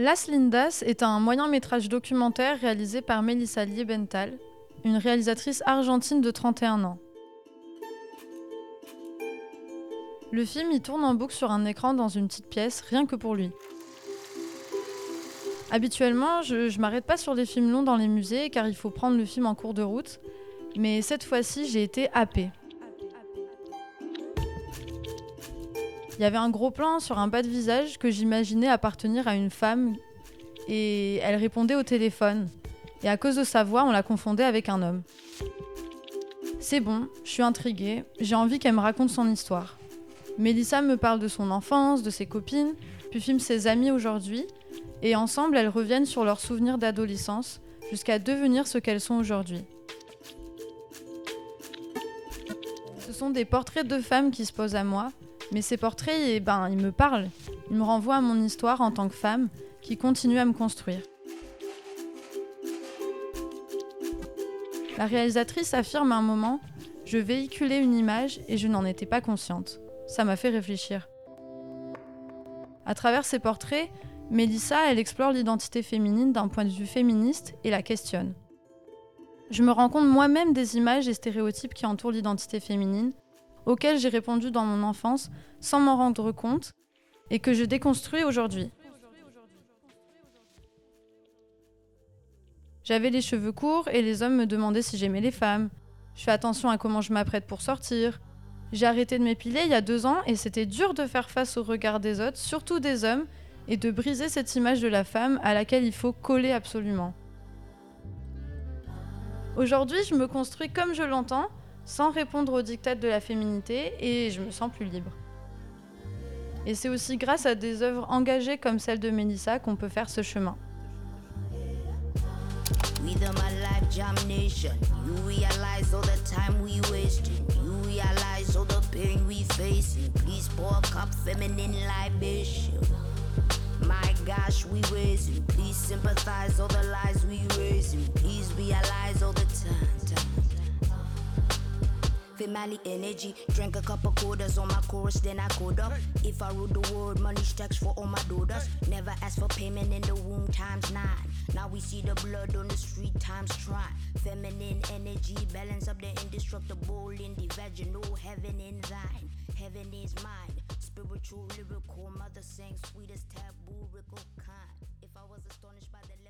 Las Lindas est un moyen-métrage documentaire réalisé par Melissa Liebenthal, une réalisatrice argentine de 31 ans. Le film y tourne en boucle sur un écran dans une petite pièce, rien que pour lui. Habituellement, je m'arrête pas sur les films longs dans les musées car il faut prendre le film en cours de route, mais cette fois-ci j'ai été happée. Il y avait un gros plan sur un bas de visage que j'imaginais appartenir à une femme et elle répondait au téléphone. Et à cause de sa voix, on la confondait avec un homme. C'est bon, je suis intriguée, j'ai envie qu'elle me raconte son histoire. Melissa me parle de son enfance, de ses copines, puis filme ses amis aujourd'hui, et ensemble elles reviennent sur leurs souvenirs d'adolescence, jusqu'à devenir ce qu'elles sont aujourd'hui. Ce sont des portraits de femmes qui se posent à moi, mais ces portraits, ils me parlent. Ils me renvoient à mon histoire en tant que femme, qui continue à me construire. La réalisatrice affirme à un moment « Je véhiculais une image et je n'en étais pas consciente ». Ça m'a fait réfléchir. À travers ces portraits, Melissa, elle explore l'identité féminine d'un point de vue féministe et la questionne. Je me rends compte moi-même des images et stéréotypes qui entourent l'identité féminine, auxquels j'ai répondu dans mon enfance sans m'en rendre compte et que je déconstruis aujourd'hui. J'avais les cheveux courts et les hommes me demandaient si j'aimais les femmes. Je fais attention à comment je m'apprête pour sortir. J'ai arrêté de m'épiler il y a 2 ans et c'était dur de faire face au regard des autres, surtout des hommes, et de briser cette image de la femme à laquelle il faut coller absolument. Aujourd'hui, je me construis comme je l'entends, sans répondre aux diktats de la féminité, et je me sens plus libre. Et c'est aussi grâce à des œuvres engagées comme celle de Melissa qu'on peut faire ce chemin. We the my life damnation. You realize all the time we wasting. You realize all the pain we facing. Please pour a cup feminine libation. My gosh, we raising. Please sympathize all the lies we raising. Please realize all the time. Family energy, drank a couple quarters on my chorus, then I code up. If I rule the world, money stacks for all my daughters. Never ask for payment in the womb ×9. Now we see the blood on the street ×try. Feminine energy, balance up the indestructible in the vaginal. Heaven in thine, heaven is mine. Spiritual, lyrical, mother sang sweetest taboo, rickle kind. If I was astonished by the